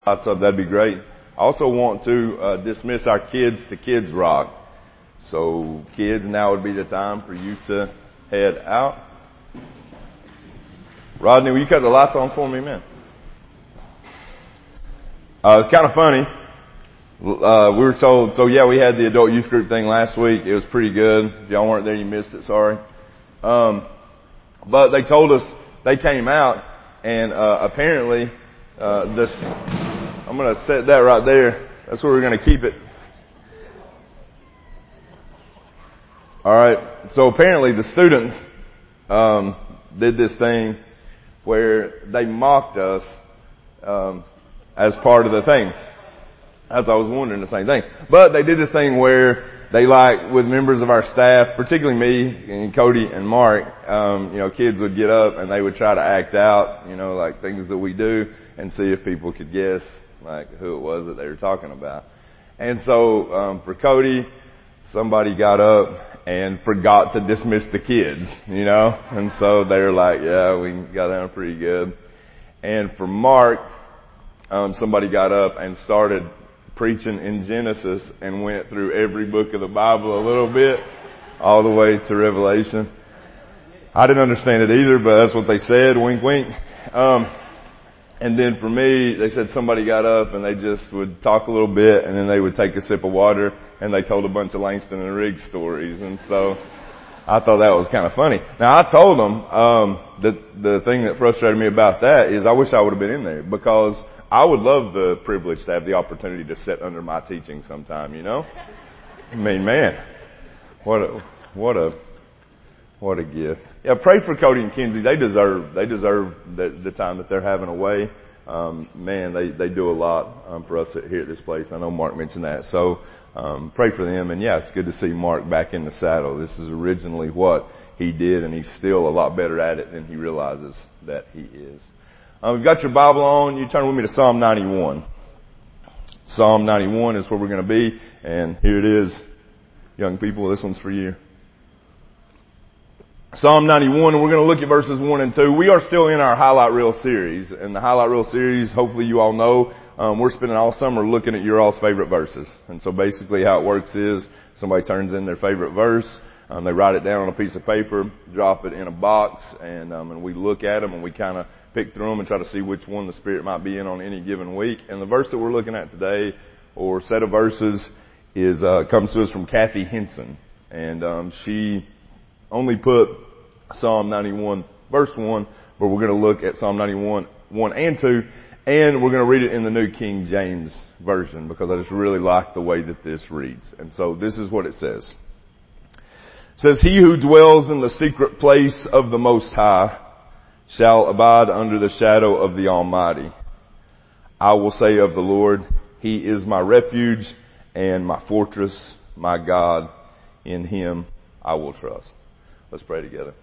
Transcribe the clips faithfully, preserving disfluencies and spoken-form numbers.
So that'd be great. I also want to uh, dismiss our kids to Kids Rock. So kids, now would be the time for you to head out. Rodney, will you cut the lights on for me, man? Uh, it's kind of funny. Uh, we were told, so yeah, we had the adult youth group thing last week. It was pretty good. If y'all weren't there, you missed it, sorry. Um, but they told us they came out and, uh, apparently, uh, this, I'm going to set that right there. That's where we're going to keep it. All right. So apparently the students um, did this thing where they mocked us um, as part of the thing. As I was wondering the same thing. But they did this thing where they, like, with members of our staff, particularly me and Cody and Mark, um, you know, kids would get up and they would try to act out, you know, like things that we do and see if people could guess, like, who it was that they were talking about. And so, um, for Cody, somebody got up and forgot to dismiss the kids, you know, and so they were like, yeah, we got down pretty good. And for Mark, um, somebody got up and started preaching in Genesis and went through every book of the Bible a little bit, all the way to Revelation. I didn't understand it either, but that's what they said, wink wink. Um, And then for me, they said somebody got up and they just would talk a little bit and then they would take a sip of water and they told a bunch of Langston and Riggs stories. And so I thought that was kind of funny. Now I told them, um, that the thing that frustrated me about that is I wish I would have been in there because I would love the privilege to have the opportunity to sit under my teaching sometime, you know? I mean, man, what a, what a, What a gift. Yeah, pray for Cody and Kenzie. They deserve, they deserve the, the time that they're having away. Um, man, they, they do a lot, um, for us here at this place. I know Mark mentioned that. So, um, pray for them. And yeah, it's good to see Mark back in the saddle. This is originally what he did and he's still a lot better at it than he realizes that he is. Um, we've got your Bible on. You turn with me to Psalm ninety-one. Psalm ninety-one is where we're going to be. And here it is. Young people, this one's for you. Psalm ninety-one, and we're going to look at verses one and two. We are still in our highlight reel series. And the highlight reel series, hopefully you all know, um, we're spending all summer looking at your all's favorite verses. And so basically how it works is somebody turns in their favorite verse, um, they write it down on a piece of paper, drop it in a box, and, um, and we look at them and we kind of pick through them and try to see which one the Spirit might be in on any given week. And the verse that we're looking at today, or set of verses, is uh, comes to us from Kathy Henson. And um, she only put Psalm ninety-one verse one, but we're going to look at Psalm ninety-one, one and two, and we're going to read it in the New King James Version because I just really like the way that this reads. And so this is what it says. It says, "He who dwells in the secret place of the Most High shall abide under the shadow of the Almighty. I will say of the Lord, He is my refuge and my fortress, my God, in Him I will trust." Let's pray together.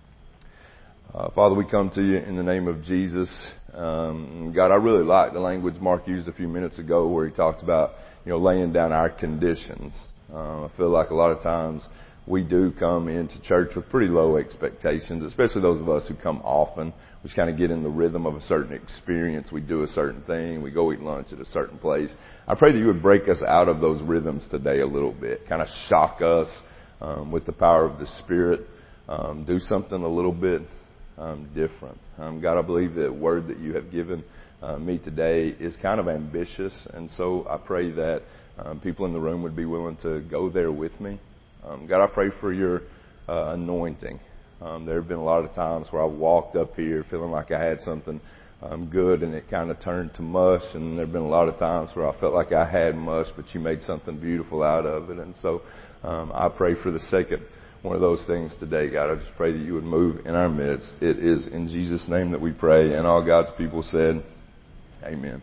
Uh, Father, we come to you in the name of Jesus. Um, God, I really like the language Mark used a few minutes ago where he talked about, you know, laying down our conditions. Uh, I feel like a lot of times we do come into church with pretty low expectations, especially those of us who come often. We just kind of get in the rhythm of a certain experience. We do a certain thing. We go eat lunch at a certain place. I pray that you would break us out of those rhythms today a little bit, kind of shock us um, with the power of the Spirit. Um, do something a little bit um, different. Um, God, I believe that word that you have given uh, me today is kind of ambitious, and so I pray that um, people in the room would be willing to go there with me. Um, God, I pray for your uh, anointing. Um, there have been a lot of times where I walked up here feeling like I had something um, good, and it kind of turned to mush, and there have been a lot of times where I felt like I had mush, but you made something beautiful out of it. And so um, I pray for the second one of those things today, God. I just pray that you would move in our midst. It is in Jesus' name that we pray. And all God's people said, amen.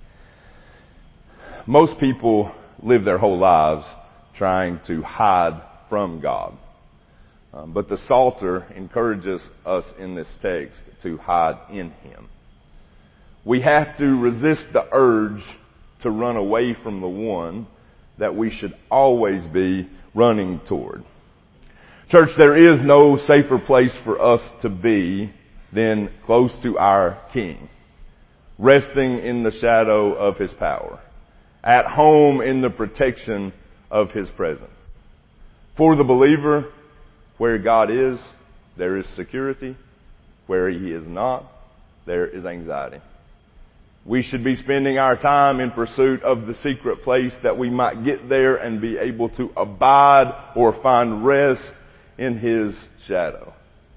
Most people live their whole lives trying to hide from God. Um, but the Psalter encourages us in this text to hide in Him. We have to resist the urge to run away from the one that we should always be running toward. Church, there is no safer place for us to be than close to our King. resting in the shadow of His power, at home in the protection of His presence. For the believer, where God is, there is security. Where He is not, there is anxiety. We should be spending our time in pursuit of the secret place that we might get there and be able to abide or find rest in His shadow.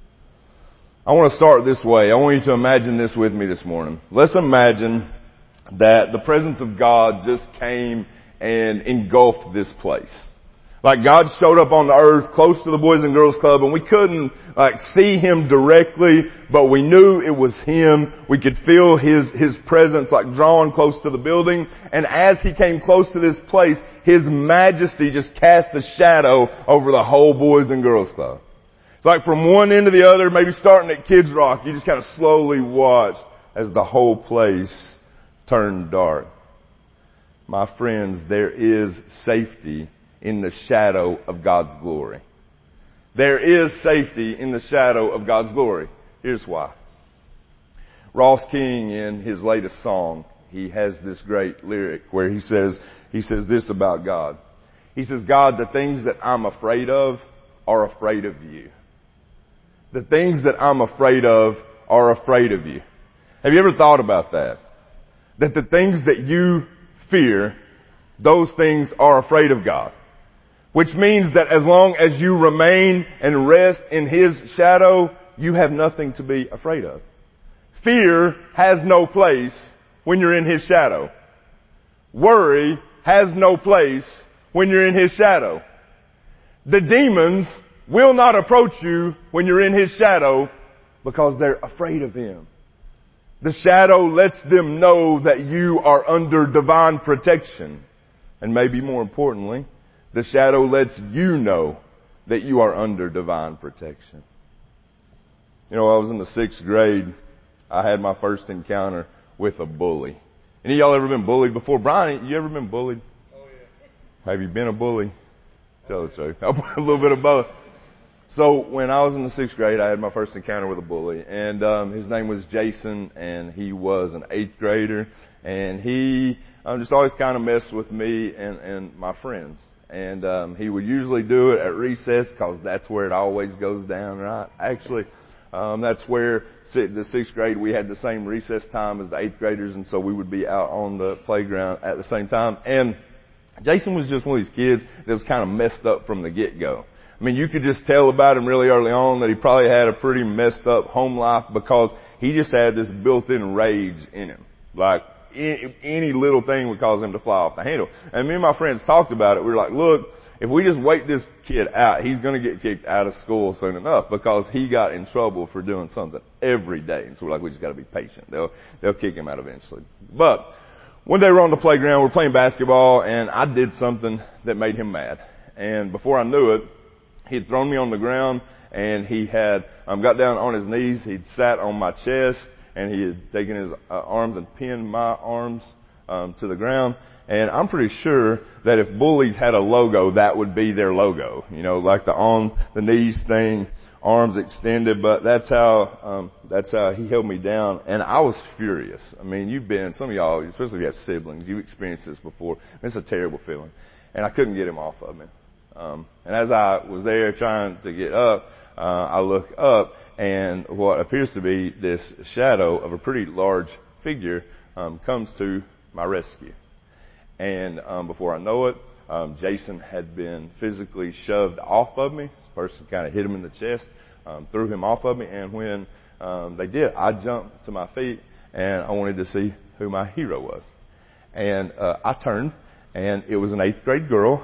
I want to start this way. I want you to imagine this with me this morning. Let's imagine that the presence of God just came and engulfed this place. Like God showed up on the earth close to the Boys and Girls Club, and we couldn't like see Him directly, but we knew it was Him. We could feel His, His presence like drawing close to the building. And as He came close to this place, His majesty just cast a shadow over the whole Boys and Girls Club. It's like from one end to the other, maybe starting at Kids Rock, you just kind of slowly watched as the whole place turned dark. My friends, there is safety in the shadow of God's glory. There is safety in the shadow of God's glory. Here's why. Ross King, in his latest song, he has this great lyric where he says, he says this about God. He says, God, the things that I'm afraid of are afraid of you. The things that I'm afraid of are afraid of you. Have you ever thought about that? That the things that you fear, those things are afraid of God. Which means that as long as you remain and rest in His shadow, you have nothing to be afraid of. Fear has no place when you're in His shadow. Worry has no place when you're in His shadow. The demons will not approach you when you're in His shadow because they're afraid of Him. The shadow lets them know that you are under divine protection. And maybe more importantly, the shadow lets you know that you are under divine protection. You know, I was in the sixth grade. I had my first encounter with a bully. Any of y'all ever been bullied before? Brian, you ever been bullied? Oh, yeah. Have you been a bully? Tell the truth. A little bit of both. So when I was in the sixth grade, I had my first encounter with a bully. And um, his name was Jason, and he was an eighth grader. And he um, just always kind of messed with me and, and my friends. And um, he would usually do it at recess because that's where it always goes down, right? Actually, um, that's where the sixth grade we had the same recess time as the eighth graders, and so we would be out on the playground at the same time. And Jason was just one of these kids that was kind of messed up from the get-go. I mean, you could just tell about him really early on that he probably had a pretty messed up home life because he just had this built-in rage in him. Like, any little thing would cause him to fly off the handle. And me and my friends talked about it. We were like, look, if we just wait this kid out, he's going to get kicked out of school soon enough because he got in trouble for doing something every day. And so we're like, we just got to be patient. They'll, they'll kick him out eventually. But one day we're on the playground, we're playing basketball, and I did something that made him mad. And before I knew it, he had thrown me on the ground, and he had um, got down on his knees. He'd sat on my chest, and he had taken his uh, arms and pinned my arms um, to the ground. And I'm pretty sure that if bullies had a logo, that would be their logo. You know, like the on the knees thing, arms extended. But that's how um, that's how he held me down, and I was furious. I mean, you've been some of y'all, especially if you have siblings, you've experienced this before. It's a terrible feeling, and I couldn't get him off of me. Um, and as I was there trying to get up, uh, I look up, and what appears to be this shadow of a pretty large figure um, comes to my rescue. And um, before I know it, um, Jason had been physically shoved off of me. This person kind of hit him in the chest, um, threw him off of me, and when um, they did, I jumped to my feet, and I wanted to see who my hero was. And uh, I turned, and it was an eighth grade girl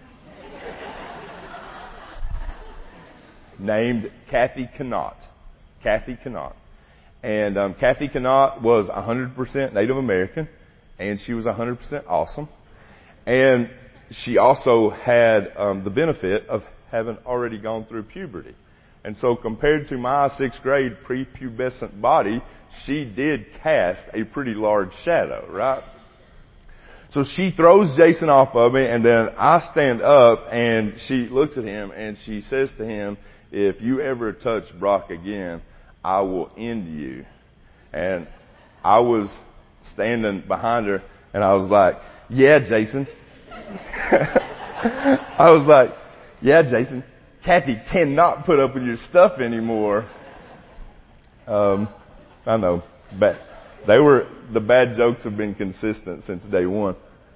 named Kathy Connaught. Kathy Connaught. And um, Kathy Connaught was one hundred percent Native American, and she was one hundred percent awesome. And she also had um, the benefit of having already gone through puberty. And so compared to my sixth grade prepubescent body, she did cast a pretty large shadow, right? So she throws Jason off of me, and then I stand up, and she looks at him, and she says to him, if you ever touch Brock again, I will end you. And I was standing behind her, and I was like, yeah, Jason. I was like, yeah, Jason, Kathy cannot put up with your stuff anymore. Um, I know, but they were, the bad jokes have been consistent since day one.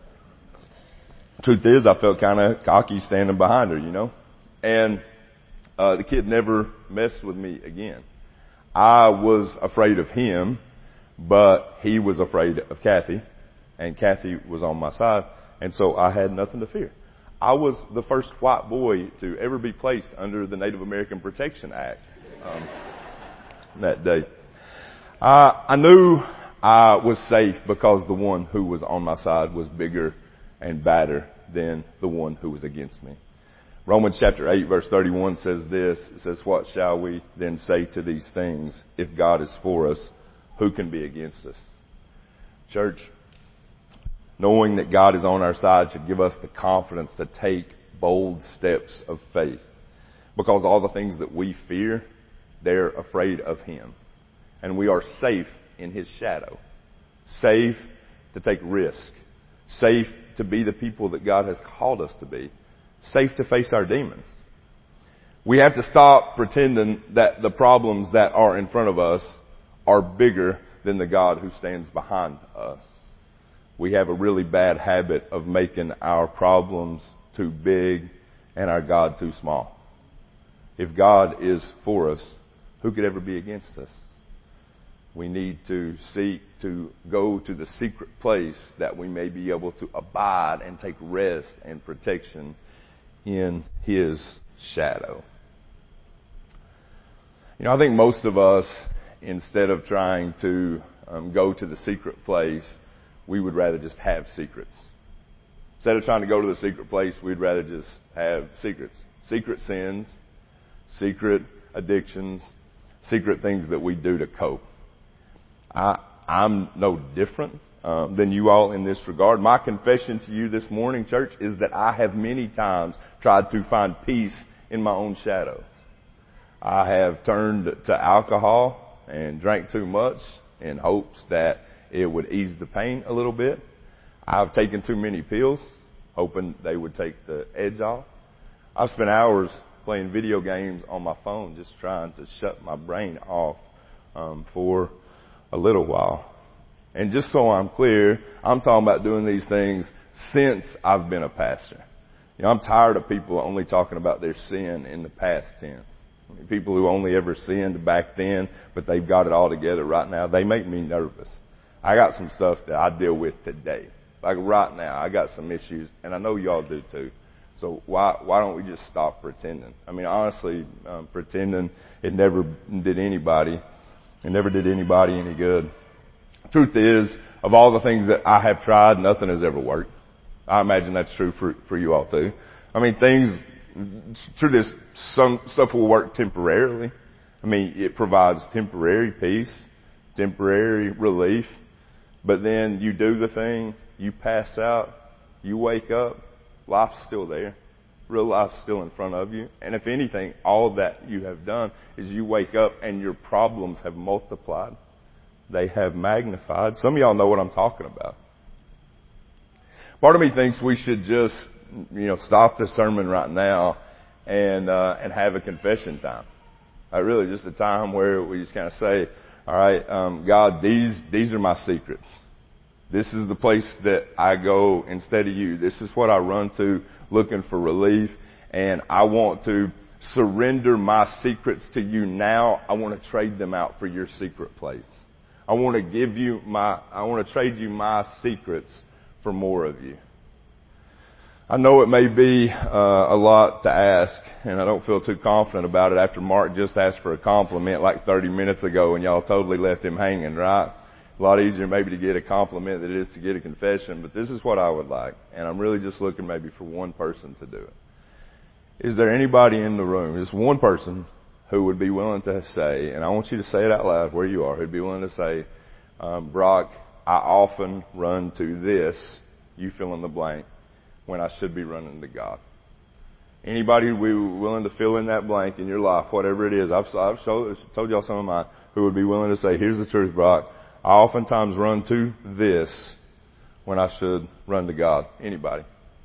Truth is, I felt kind of cocky standing behind her, you know, and uh, the kid never messed with me again. I was afraid of him, but he was afraid of Kathy, and Kathy was on my side, and so I had nothing to fear. I was the first white boy to ever be placed under the Native American Protection Act um, that day. Uh, I knew I was safe because the one who was on my side was bigger and badder than the one who was against me. Romans chapter eight verse thirty-one says this. It says, what shall we then say to these things? If God is for us, who can be against us? Church, knowing that God is on our side should give us the confidence to take bold steps of faith. Because all the things that we fear, they're afraid of Him. And we are safe in His shadow. Safe to take risk. Safe to be the people that God has called us to be. Safe to face our demons. We have to stop pretending that the problems that are in front of us are bigger than the God who stands behind us. We have a really bad habit of making our problems too big and our God too small. If God is for us, who could ever be against us? We need to seek to go to the secret place that we may be able to abide and take rest and protection in His shadow. You know, I think most of us, instead of trying to um, go to the secret place, we would rather just have secrets. Instead of trying to go to the secret place, we'd rather just have secrets. Secret sins, secret addictions, secret things that we do to cope. I, I'm no different um, than you all in this regard. My confession to you this morning, church, is that I have many times tried to find peace in my own shadows. I have turned to alcohol and drank too much in hopes that it would ease the pain a little bit. I've taken too many pills, hoping they would take the edge off. I've spent hours playing video games on my phone, just trying to shut my brain off um, for a little while. And just so I'm clear, I'm talking about doing these things since I've been a pastor. You know, I'm tired of people only talking about their sin in the past tense. I mean, people who only ever sinned back then, but they've got it all together right now, they make me nervous. I got some stuff that I deal with today. Like right now, I got some issues, and I know y'all do too. So why why don't we just stop pretending? I mean, honestly, um, pretending it never did anybody, it never did anybody any good. Truth is, of all the things that I have tried, nothing has ever worked. I imagine that's true for for you all too. I mean, things. Truth is, some stuff will work temporarily. I mean, it provides temporary peace, temporary relief. But then you do the thing, you pass out, you wake up, life's still there. Real life's still in front of you. And if anything, all that you have done is you wake up and your problems have multiplied. They have magnified. Some of y'all know what I'm talking about. Part of me thinks we should just, you know, stop the sermon right now and uh, and have a confession time. Uh, really, just a time where we just kind of say, all right, um, God, these these are my secrets. This is the place that I go instead of you. This is what I run to looking for relief. And I want to surrender my secrets to you now. I want to trade them out for your secret place. I want to give you my, I want to trade you my secrets for more of you. I know it may be uh, a lot to ask, and I don't feel too confident about it after Mark just asked for a compliment like thirty minutes ago and y'all totally left him hanging, right? A lot easier maybe to get a compliment than it is to get a confession, but this is what I would like, and I'm really just looking maybe for one person to do it. Is there anybody in the room, just one person, who would be willing to say, and I want you to say it out loud where you are, who'd be willing to say, um, Brock, I often run to this, you fill in the blank, when I should be running to God. Anybody who would be willing to fill in that blank in your life, whatever it is. I've, I've showed, told y'all some of mine who would be willing to say, here's the truth, Brock. I oftentimes run to this when I should run to God. Anybody?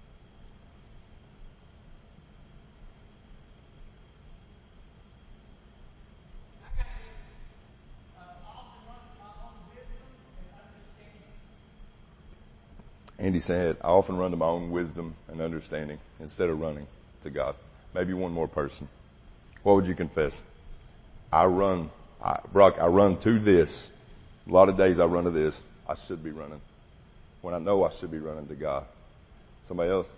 Andy said, I often run to my own wisdom and understanding instead of running to God. Maybe one more person. What would you confess? I run, I, Brock, I run to this. A lot of days I run to this. I should be running. When I know I should be running to God. Somebody else?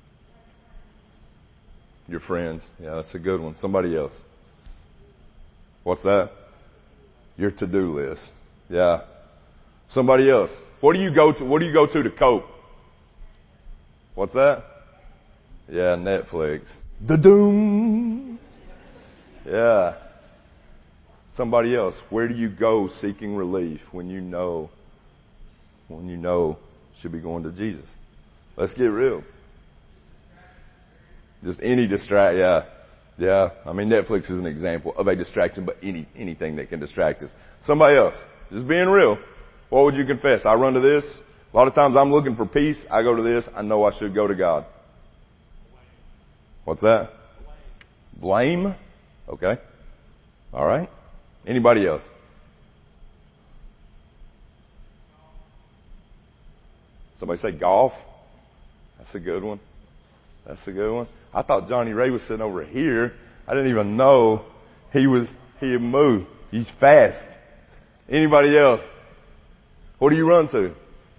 Your friends. Yeah, that's a good one. Somebody else. What's that? Your to-do list. Yeah. Somebody else. What do you go to? What do you go to to cope? What's that? Yeah, Netflix. The doom. Yeah. Somebody else. Where do you go seeking relief when you know, when you know you should be going to Jesus? Let's get real. Just any distract. Yeah. Yeah. I mean, Netflix is an example of a distraction, but any, anything that can distract us. Somebody else. Just being real. What would you confess? I run to this. A lot of times I'm looking for peace. I go to this. I know I should go to God. What's that? Blame. Okay. All right. Anybody else? Somebody say golf. That's a good one. That's a good one. I thought Johnny Ray was sitting over here. I didn't even know he was, he had moved. He's fast. Anybody else? What do you run to?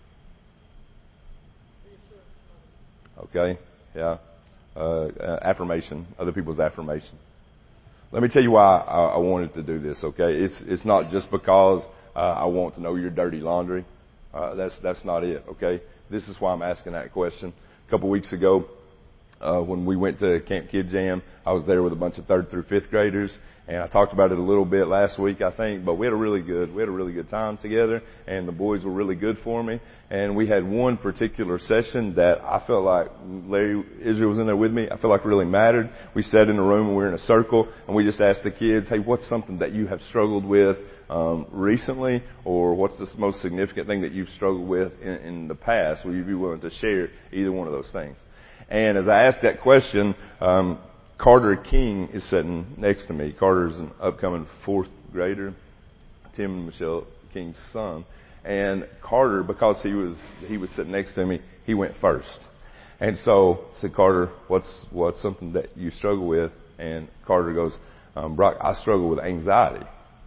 Okay, yeah. Uh, affirmation, other people's affirmation. Let me tell you why I, I wanted to do this, okay? It's, it's not just because uh, I want to know your dirty laundry. Uh, that's, that's not it, okay? This is why I'm asking that question. A couple weeks ago, uh, when we went to Camp Kid Jam, I was there with a bunch of third through fifth graders. And I talked about it a little bit last week, I think, but we had a really good, we had a really good time together, and the boys were really good for me. And we had one particular session that I felt like Larry Israel was in there with me. I felt like really mattered. We sat in a room and we were in a circle, and we just asked the kids, "Hey, what's something that you have struggled with um, recently, or what's the most significant thing that you've struggled with in, in the past? Will you be willing to share either one of those things?" And as I asked that question, um, Carter King is sitting next to me. Carter's an upcoming fourth grader, Tim and Michelle King's son. And Carter, because he was he was sitting next to me, he went first. And so I said, "Carter, what's what's something that you struggle with?" And Carter goes, um, "Brock, I struggle with anxiety."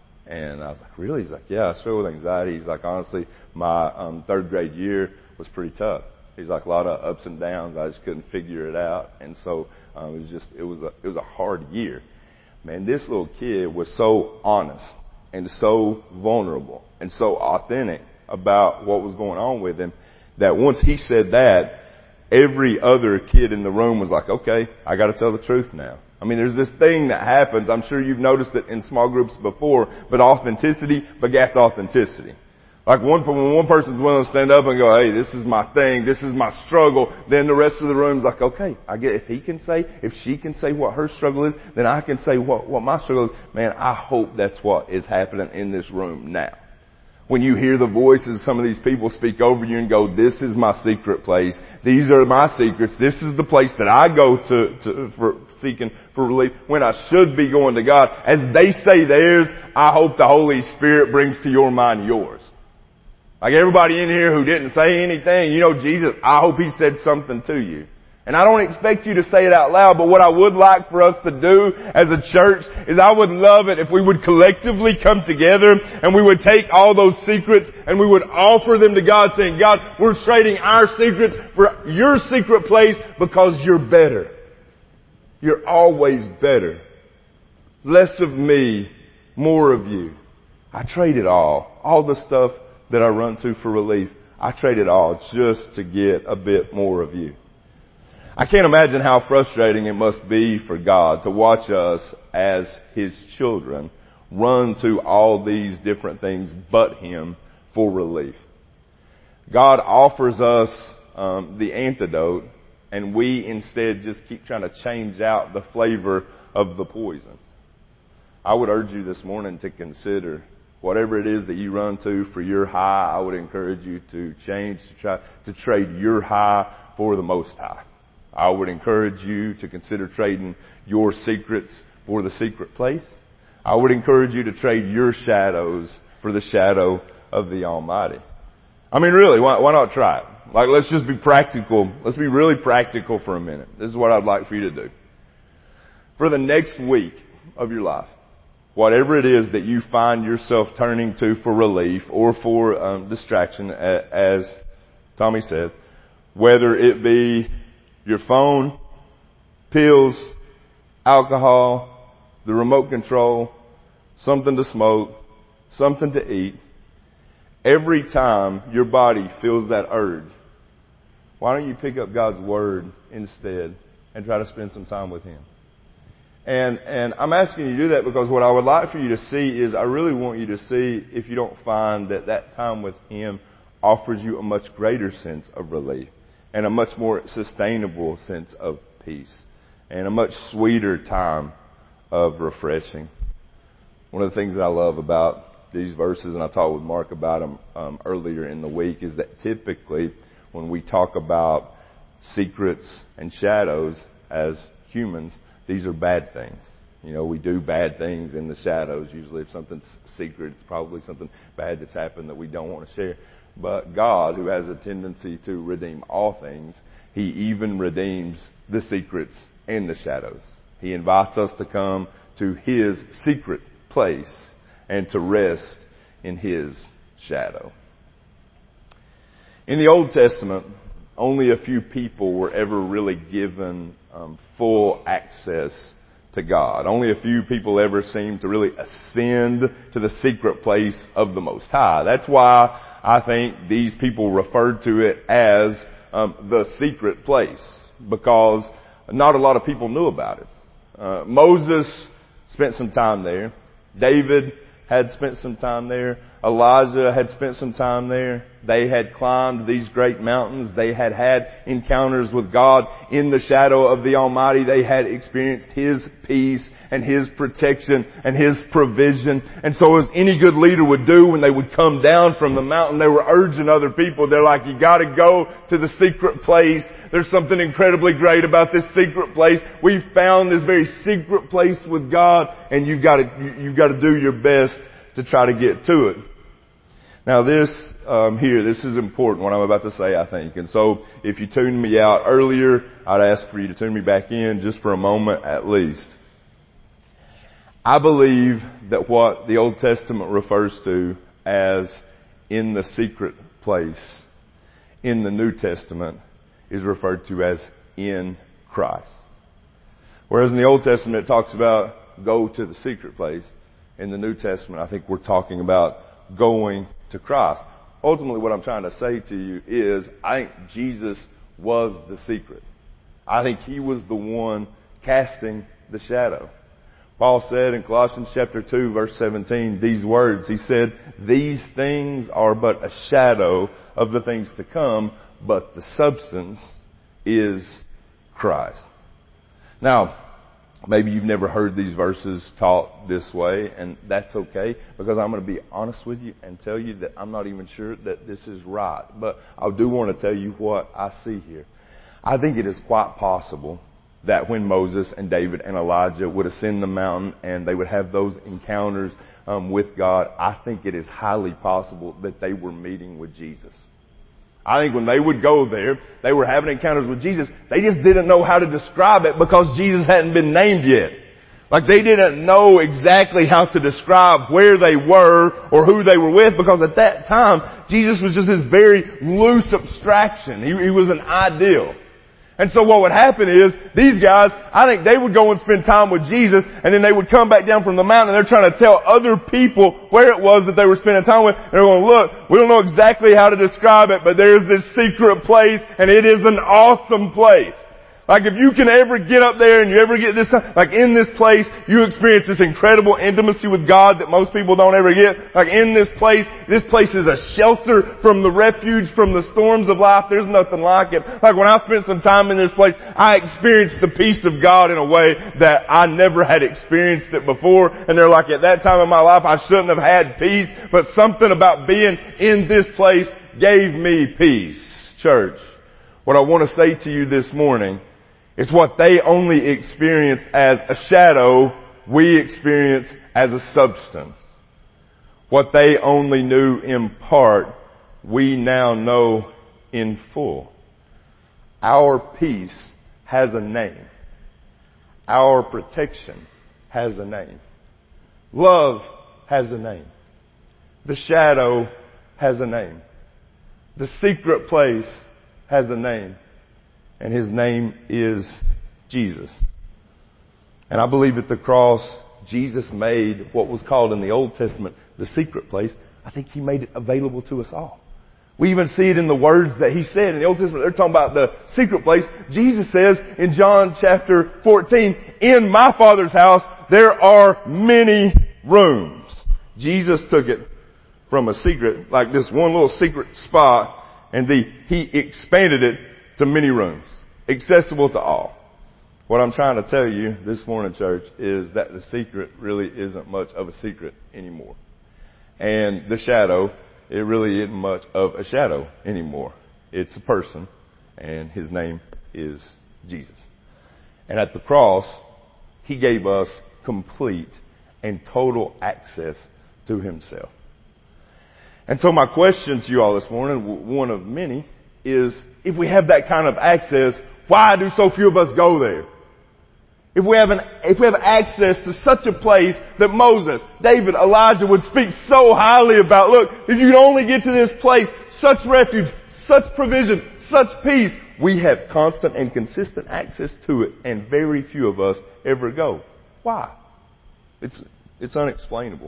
And I was like, "Really?" He's like, "Yeah, I struggle with anxiety." He's like, "Honestly, my um, third grade year was pretty tough." He's like, a lot of ups and downs. I just couldn't figure it out. And so, um, it was just, it was a, it was a hard year. Man, this little kid was so honest and so vulnerable and so authentic about what was going on with him that once he said that, every other kid in the room was like, "Okay, I got to tell the truth now." I mean, there's this thing that happens. I'm sure you've noticed it in small groups before, but authenticity begets authenticity. Like one, when one person's willing to stand up and go, "Hey, this is my thing, this is my struggle," then the rest of the room's like, "Okay, I get, if he can say, if she can say what her struggle is, then I can say what, what my struggle is." Man, I hope that's what is happening in this room now. When you hear the voices of some of these people speak over you and go, "This is my secret place. These are my secrets. This is the place that I go to, to for seeking for relief when I should be going to God." As they say theirs, I hope the Holy Spirit brings to your mind yours. Like everybody in here who didn't say anything, you know, Jesus, I hope He said something to you. And I don't expect you to say it out loud, but what I would like for us to do as a church is I would love it if we would collectively come together and we would take all those secrets and we would offer them to God, saying, "God, we're trading our secrets for your secret place because you're better. You're always better. Less of me, more of you. I trade it all. All the stuff that I run to for relief, I trade it all just to get a bit more of you." I can't imagine how frustrating it must be for God to watch us as His children run to all these different things but Him for relief. God offers us um, the antidote, and we instead just keep trying to change out the flavor of the poison. I would urge you this morning to consider whatever it is that you run to for your high, I would encourage you to change, to try to trade your high for the Most High. I would encourage you to consider trading your secrets for the secret place. I would encourage you to trade your shadows for the shadow of the Almighty. I mean, really, why, why not try it? Like, let's just be practical. Let's be really practical for a minute. This is what I'd like for you to do. For the next week of your life, whatever it is that you find yourself turning to for relief or for um, distraction, as Tommy said, whether it be your phone, pills, alcohol, the remote control, something to smoke, something to eat, every time your body feels that urge, why don't you pick up God's Word instead and try to spend some time with Him? And, and I'm asking you to do that because what I would like for you to see is I really want you to see if you don't find that that time with Him offers you a much greater sense of relief and a much more sustainable sense of peace and a much sweeter time of refreshing. One of the things that I love about these verses, and I talked with Mark about them um, earlier in the week, is that typically when we talk about secrets and shadows as humans, these are bad things. You know, we do bad things in the shadows. Usually if something's secret, it's probably something bad that's happened that we don't want to share. But God, who has a tendency to redeem all things, He even redeems the secrets and the shadows. He invites us to come to His secret place and to rest in His shadow. In the Old Testament, only a few people were ever really given um, full access to God. Only a few people ever seemed to really ascend to the secret place of the Most High. That's why I think these people referred to it as um, the secret place, because not a lot of people knew about it. Uh, Moses spent some time there. David had spent some time there. Elijah had spent some time there. They had climbed these great mountains. They had had encounters with God in the shadow of the Almighty. They had experienced His peace and His protection and His provision. And so as any good leader would do when they would come down from the mountain, they were urging other people. They're like, you gotta go to the secret place. There's something incredibly great about this secret place. We've found this very secret place with God, and you've gotta, you, you've gotta do your best to try to get to it. Now this, um, here, this is important, what I'm about to say, I think. And so, if you tuned me out earlier, I'd ask for you to tune me back in just for a moment at least. I believe that what the Old Testament refers to as in the secret place, in the New Testament, is referred to as in Christ. Whereas in the Old Testament it talks about go to the secret place, in the New Testament I think we're talking about going to Christ. Ultimately what I'm trying to say to you is I think Jesus was the secret. I think He was the one casting the shadow. Paul said in Colossians chapter two verse seventeen these words. He said, these things are but a shadow of the things to come, but the substance is Christ. Now, maybe you've never heard these verses taught this way, and that's okay, because I'm going to be honest with you and tell you that I'm not even sure that this is right. But I do want to tell you what I see here. I think it is quite possible that when Moses and David and Elijah would ascend the mountain and they would have those encounters um, with God, I think it is highly possible that they were meeting with Jesus. I think when they would go there, they were having encounters with Jesus. They just didn't know how to describe it because Jesus hadn't been named yet. Like they didn't know exactly how to describe where they were or who they were with, because at that time, Jesus was just this very loose abstraction. He, he was an ideal. And so what would happen is, these guys, I think they would go and spend time with Jesus, and then they would come back down from the mountain, and they're trying to tell other people where it was that they were spending time with. And they're going, look, we don't know exactly how to describe it, but there's this secret place, and it is an awesome place. Like if you can ever get up there and you ever get this, like in this place, you experience this incredible intimacy with God that most people don't ever get. Like in this place, this place is a shelter from the refuge, from the storms of life. There's nothing like it. Like when I spent some time in this place, I experienced the peace of God in a way that I never had experienced it before. And they're like, at that time in my life, I shouldn't have had peace, but something about being in this place gave me peace. Church, what I want to say to you this morning is what they only experienced as a shadow, we experience as a substance. What they only knew in part, we now know in full. Our peace has a name. Our protection has a name. Love has a name. The shadow has a name. The secret place has a name. And His name is Jesus. And I believe at the cross, Jesus made what was called in the Old Testament the secret place. I think He made it available to us all. We even see it in the words that He said in the Old Testament. They're talking about the secret place. Jesus says in John chapter fourteen, in my Father's house there are many rooms. Jesus took it from a secret, like this one little secret spot, and the, He expanded it to many rooms, accessible to all. What I'm trying to tell you this morning, church, is that the secret really isn't much of a secret anymore. And the shadow, it really isn't much of a shadow anymore. It's a person, and His name is Jesus. And at the cross, He gave us complete and total access to Himself. And so my question to you all this morning, one of many, is if we have that kind of access, why do so few of us go there? If we have an, if we have access to such a place that Moses, David, Elijah would speak so highly about, look, if you could only get to this place, such refuge, such provision, such peace, we have constant and consistent access to it, and very few of us ever go. Why? It's, it's unexplainable.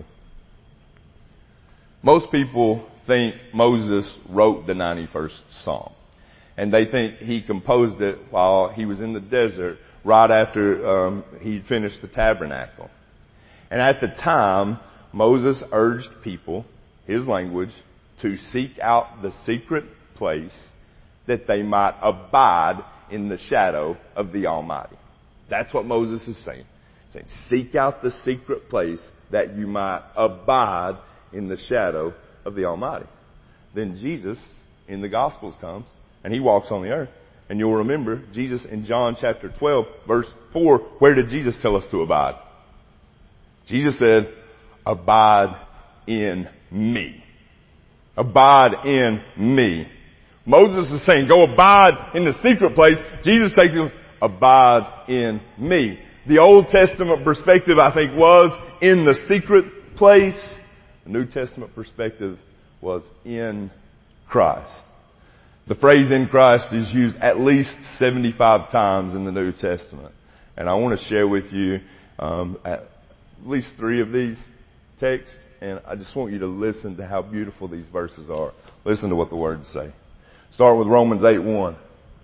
Most people think Moses wrote the ninety-first Psalm. And they think he composed it while he was in the desert, right after um, he'd finished the tabernacle. And at the time, Moses urged people, his language, to seek out the secret place that they might abide in the shadow of the Almighty. That's what Moses is saying. He's saying, seek out the secret place that you might abide in the shadow of the Almighty. Then Jesus, in the Gospels, comes, and He walks on the earth. And you'll remember, Jesus in John chapter twelve, verse four, where did Jesus tell us to abide? Jesus said, abide in me. Abide in me. Moses is saying, go abide in the secret place. Jesus takes him, abide in me. The Old Testament perspective, I think, was in the secret place. The New Testament perspective was in Christ. The phrase in Christ is used at least seventy-five times in the New Testament. And I want to share with you um, at least three of these texts. And I just want you to listen to how beautiful these verses are. Listen to what the words say. Start with Romans eight one.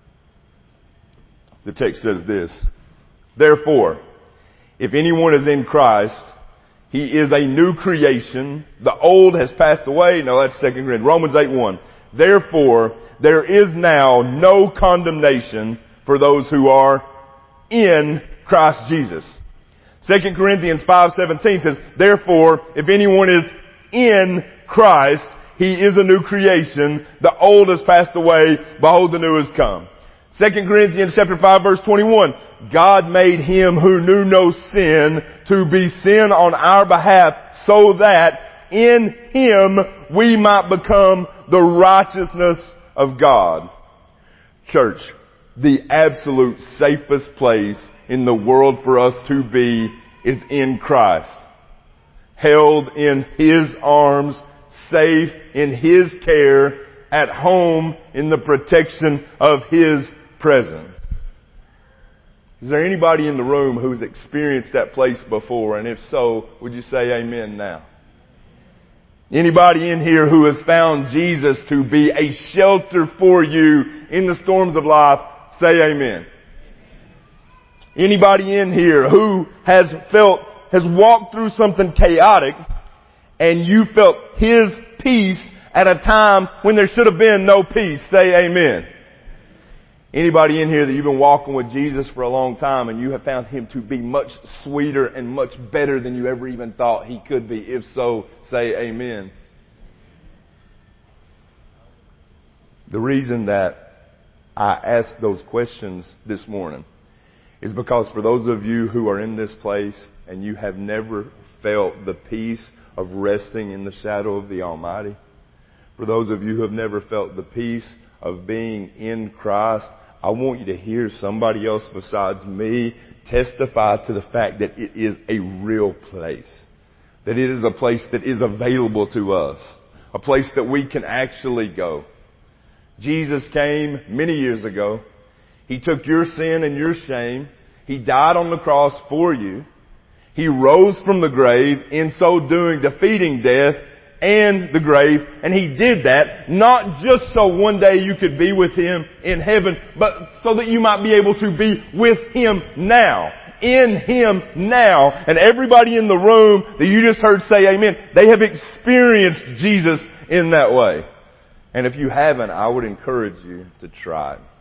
The text says this. Therefore, if anyone is in Christ, he is a new creation. The old has passed away. No, that's Second Corinthians. Romans eight one. Therefore, there is now no condemnation for those who are in Christ Jesus. Second Corinthians five seventeen says, therefore, if anyone is in Christ, he is a new creation. The old has passed away. Behold, the new has come. Second Corinthians chapter five verse twenty-one. God made Him who knew no sin to be sin on our behalf so that in Him we might become the righteousness of God. Church, the absolute safest place in the world for us to be is in Christ. Held in His arms, safe in His care, at home in the protection of His presence. Is there anybody in the room who's experienced that place before? And if so, would you say amen now? Anybody in here who has found Jesus to be a shelter for you in the storms of life, say amen. Anybody in here who has felt, has walked through something chaotic and you felt His peace at a time when there should have been no peace? Say amen. Anybody in here that you've been walking with Jesus for a long time and you have found Him to be much sweeter and much better than you ever even thought He could be? If so, say amen. The reason that I ask those questions this morning is because for those of you who are in this place and you have never felt the peace of resting in the shadow of the Almighty, for those of you who have never felt the peace of being in Christ, I want you to hear somebody else besides me testify to the fact that it is a real place. That it is a place that is available to us. A place that we can actually go. Jesus came many years ago. He took your sin and your shame. He died on the cross for you. He rose from the grave, in so doing defeating death and the grave. And He did that not just so one day you could be with Him in heaven, but so that you might be able to be with Him now. In Him now. And everybody in the room that you just heard say amen, they have experienced Jesus in that way. And if you haven't, I would encourage you to try it.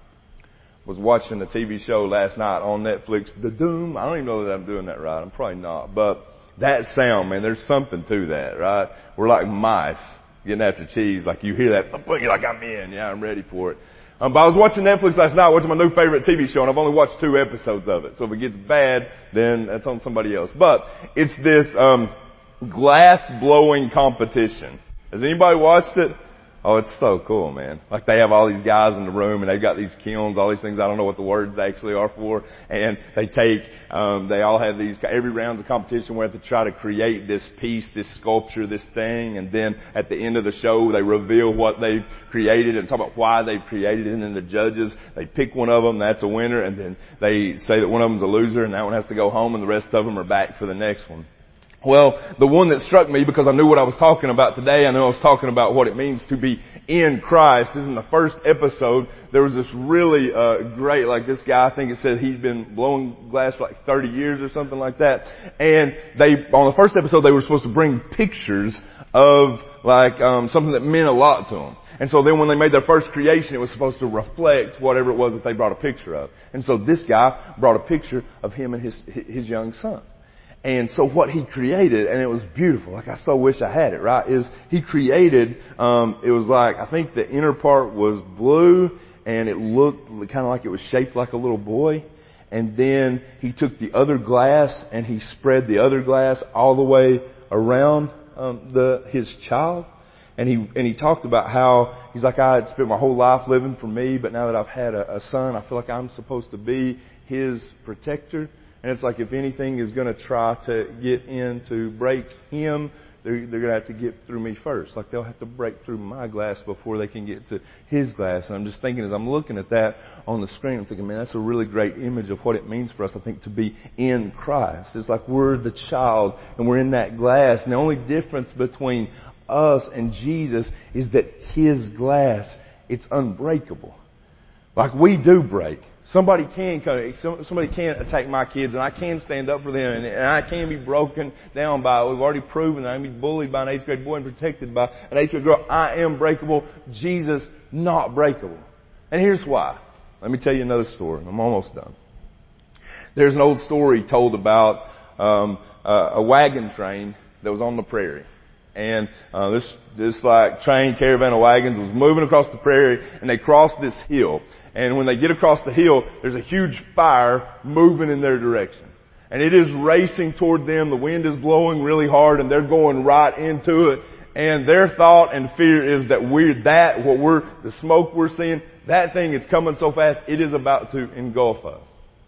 I was watching a T V show last night on Netflix, The Doom. I don't even know that I'm doing that right. I'm probably not. But that sound, man, there's something to that, right? We're like mice getting after cheese. Like you hear that, you're like, I'm in. Yeah, I'm ready for it. Um, but I was watching Netflix last night, watching my new favorite T V show, and I've only watched two episodes of it. So if it gets bad, then that's on somebody else. But it's this um glass blowing competition. Has anybody watched it? Oh, it's so cool, man. Like they have all these guys in the room and they've got these kilns, all these things. I don't know what the words actually are for. And they take, um, they all have these, every round's a competition where they try to create this piece, this sculpture, this thing. And then at the end of the show, they reveal what they've created and talk about why they've created it. And then the judges, they pick one of them, that's a winner. And then they say that one of them's a loser and that one has to go home and the rest of them are back for the next one. Well, the one that struck me because I knew what I was talking about today, I knew I was talking about what it means to be in Christ, is in the first episode, there was this really uh great, like this guy, I think it said he'd been blowing glass for like thirty years or something like that. And they, on the first episode, they were supposed to bring pictures of like um something that meant a lot to them. And so then when they made their first creation, it was supposed to reflect whatever it was that they brought a picture of. And so this guy brought a picture of him and his his young son. And so what he created, and it was beautiful, like I so wish I had it, right, is he created, um, it was like, I think the inner part was blue, and it looked kind of like it was shaped like a little boy. And then he took the other glass, and he spread the other glass all the way around um, the his child. And he and he talked about how, he's like, I had spent my whole life living for me, but now that I've had a, a son, I feel like I'm supposed to be his protector. And it's like if anything is going to try to get in to break him, they're, they're going to have to get through me first. Like they'll have to break through my glass before they can get to his glass. And I'm just thinking as I'm looking at that on the screen, I'm thinking, man, that's a really great image of what it means for us, I think, to be in Christ. It's like we're the child and we're in that glass. And the only difference between us and Jesus is that His glass, it's unbreakable. Like we do break. Somebody can come, somebody can attack my kids and I can stand up for them and, and I can be broken down by it. We've already proven that I can be bullied by an eighth grade boy and protected by an eighth grade girl. I am breakable. Jesus, not breakable. And here's why. Let me tell you another story. I'm almost done. There's an old story told about um, uh, a wagon train that was on the prairie. And uh, this this like train caravan of wagons was moving across the prairie, and they crossed this hill. And when they get across the hill, there's a huge fire moving in their direction. And it is racing toward them. The wind is blowing really hard, and they're going right into it. And their thought and fear is that we're that what we're the smoke we're seeing, that thing is coming so fast, it is about to engulf us.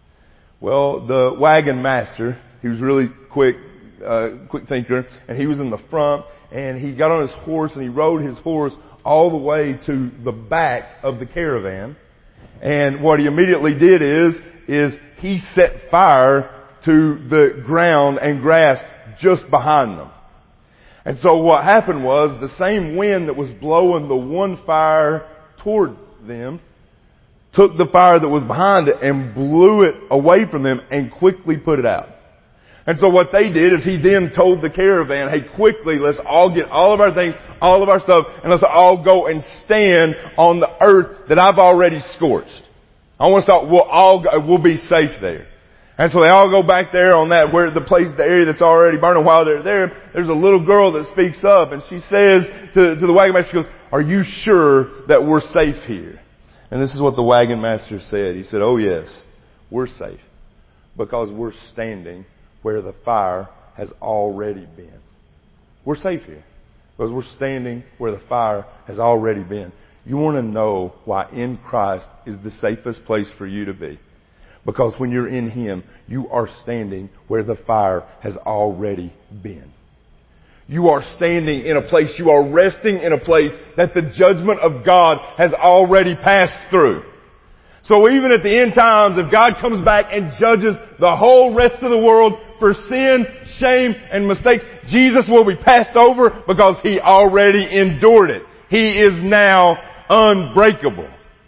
Well, the wagon master, he was really quick. Uh, quick thinker, and he was in the front, and he got on his horse and he rode his horse all the way to the back of the caravan. And what he immediately did is, is he set fire to the ground and grass just behind them. And so what happened was the same wind that was blowing the one fire toward them took the fire that was behind it and blew it away from them and quickly put it out. And so what they did is he then told the caravan, hey, quickly, let's all get all of our things, all of our stuff, and let's all go and stand on the earth that I've already scorched. I want to start, we'll all go, we'll be safe there. And so they all go back there on that, where the place, the area that's already burning. While they're there, there's a little girl that speaks up, and she says to, to the wagon master, she goes, are you sure that we're safe here? And this is what the wagon master said. He said, oh yes, we're safe because we're standing where the fire has already been. We're safe here because we're standing where the fire has already been. You want to know why in Christ is the safest place for you to be. Because when you're in Him, you are standing where the fire has already been. You are standing in a place, you are resting in a place that the judgment of God has already passed through. So even at the end times, if God comes back and judges the whole rest of the world for sin, shame, and mistakes, Jesus will be passed over because He already endured it. He is now unbreakable.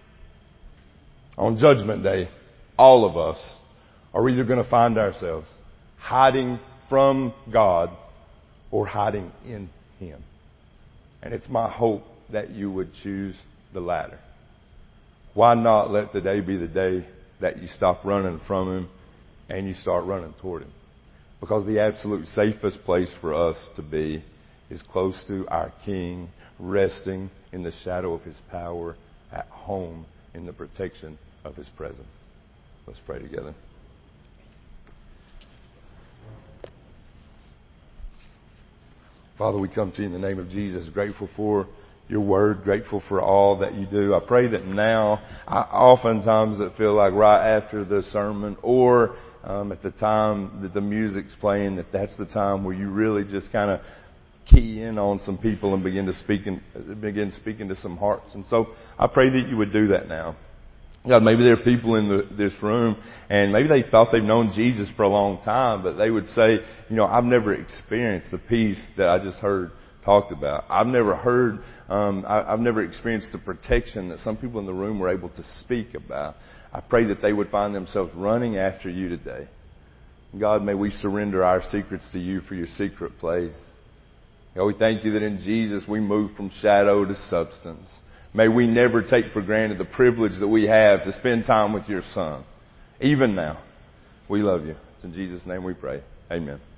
On Judgment Day, all of us are either going to find ourselves hiding from God or hiding in Him. And it's my hope that you would choose the latter. Why not let today be the day that you stop running from Him and you start running toward Him? Because the absolute safest place for us to be is close to our King, resting in the shadow of His power, at home in the protection of His presence. Let's pray together. Father, we come to You in the name of Jesus, grateful for Your Word, grateful for all that You do. I pray that now, I, oftentimes it feel like right after the sermon or um, at the time that the music's playing, that that's the time where You really just kind of key in on some people and begin to speak in, begin speaking to some hearts. And so I pray that You would do that now. God, maybe there are people in the, this room and maybe they thought they've known Jesus for a long time, but they would say, you know, I've never experienced the peace that I just heard talked about. I've never heard, um, I, I've never experienced the protection that some people in the room were able to speak about. I pray that they would find themselves running after You today. God, may we surrender our secrets to You for Your secret place. God, we thank You that in Jesus we move from shadow to substance. May we never take for granted the privilege that we have to spend time with Your Son. Even now. We love You. It's in Jesus' name we pray. Amen.